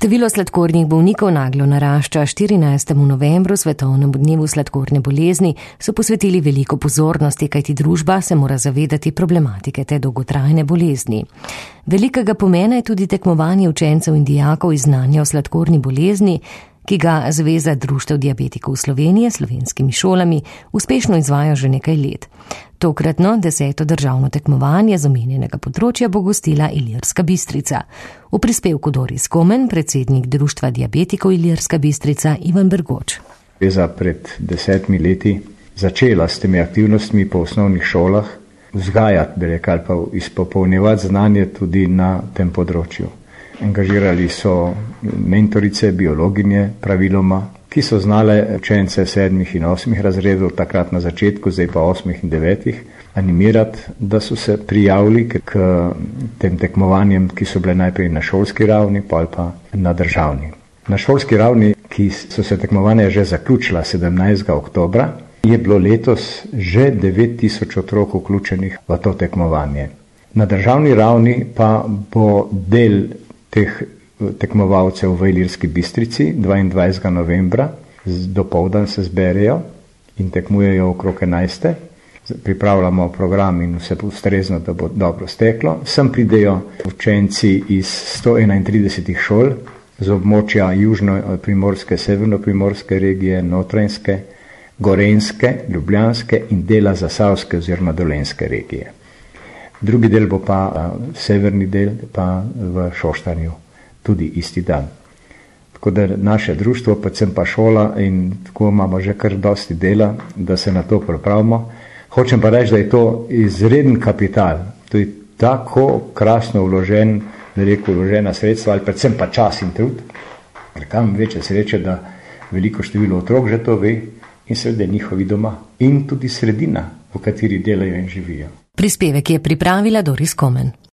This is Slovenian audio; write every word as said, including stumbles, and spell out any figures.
Število sladkornih bolnikov naglo narašča. štirinajstemu novembru, svetovnemu dnevu sladkorne bolezni, so posvetili veliko pozornosti, kajti družba se mora zavedati problematike te dolgotrajne bolezni. Velikega pomena je tudi tekmovanje učencev in dijakov iz znanja o sladkorni bolezni, ki ga Zveza društev diabetikov Slovenije s slovenskimi šolami uspešno izvaja že nekaj let. Tokratno deseto državno tekmovanje z omenjenega področja bo gostila Ilirska Bistrica. V prispevku Doris Komen, predsednik Društva diabetikov Ilirska Bistrica, Ivan Bergoč. Zveza pred desetimi leti začela s temi aktivnostmi po osnovnih šolah vzgajati, bi rekel, pa izpopolnjevati znanje tudi na tem področju. Angažirali so mentorice, biologinje praviloma, ki so znale učence sedmih in osmih razredov, takrat na začetku, zdaj pa osmih in devetih, animirati, da so se prijavili k tem tekmovanjem, ki so bile najprej na šolski ravni, pa pa na državni. Na šolski ravni, ki so se tekmovanja že zaključila sedemnajstega oktobra, je bilo letos že devet tisoč otrok vključenih v to tekmovanje. Na državni ravni pa bo del teh tekmovalcev v Ilirski Bistrici dvaindvajsetega novembra, dopoldan se zberejo in tekmujejo okrog enajste. Pripravljamo program in vse ustrezno, da bo dobro steklo. Sem pridejo učenci iz sto enaintrideset šol z območja južno-primorske, severno-primorske regije, notranjske, gorenjske, ljubljanske in dela zasavske oziroma dolenjske regije. Drugi del bo pa, severni del pa v Šoštanju, tudi isti dan. Tako da naše društvo, predvsem pa šola in tako imamo že kar dosti dela, da se na to pripravimo. Hočem pa reči, da je to izreden kapital, to je tako krasno vložen, da rekel, vložena sredstva ali predvsem pa čas in trud, ker kam večje sreče, da veliko število otrok že to ve in seveda njihovi doma in tudi sredina, v kateri delajo in živijo. Prispevek je pripravila Doris Komen.